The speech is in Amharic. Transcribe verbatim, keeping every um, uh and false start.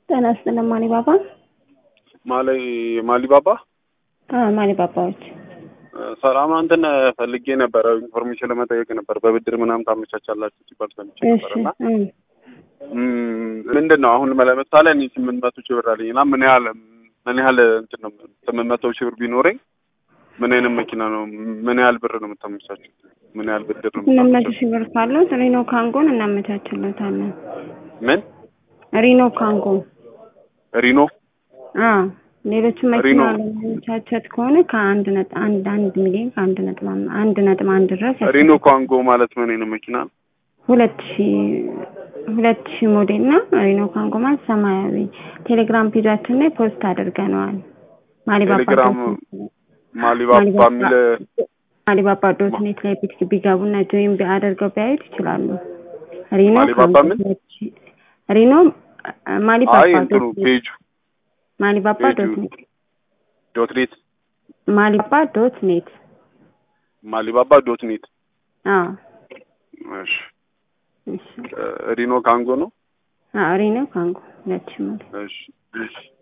ተናስ ለማኒ ባባ ማላይ ማሊ ባባ አ ማሊ ባባዎች ሰላም አንተን ፈልጌ ነበር ኢንፎርሜሽን ለመጠየቅ ነበር በብድር ምናምን ታመቻቻላችሁ ሲባል ሰምቼ ነበርና ምንድነው አሁን ለምሳሌ እኔ ስምንት መቶ ሺህ ብር አለኝና ምን ያህል ምን ያህል እንትን ነው ስምንት መቶ ሺህ ብር ቢኖረኝ ምን አይነት መኪና ነው ምን ያህል ብር ነው የምታመቻቹት ምን ያህል ብድር ነው ስምንት መቶ ሺህ ብር ካለው ሪኖ ካንጎን እናመቻችለታለን ምን ሪኖ ካንጎ ሪኖ አ ሌሎች መኪና ለማመቻቸት ከሆነ ከአንድ ነጥብ አንድ አንድ ሚሊዮን ከአንድ ነጥብ አንድ ነጥብ አንድ ድረስ ሪኖ ካንጎ ማለት ምን አይነት መኪና ሁለት ሺህ ሁለት ሺህ ሞዴል ነው ሪኖ ካንጎ ማለት ሰማያዊ ቴሌግራም ፔጃችን ላይ ፖስት አድርገናል ማሊባባ ቴሌግራም ማሊባባ ሚል ማሊባባ ዶት ኔት ላይ ቢገቡና ጆይን ቢያደርገው ቢያዩት ይችላሉ ሪኖ ማሊባባ ምን ሪኖ ማሊባባ አይ እንትኑ ፔጅ ማሊባባ ዶት ኔት ዶት ኔት ማሊባባ ዶት ኔት ማሊባባ ዶት ኔት አ እሺ ሪኖ ካንጎ ነው አ ሪኖ ካንጎ ለችም እሺ እሺ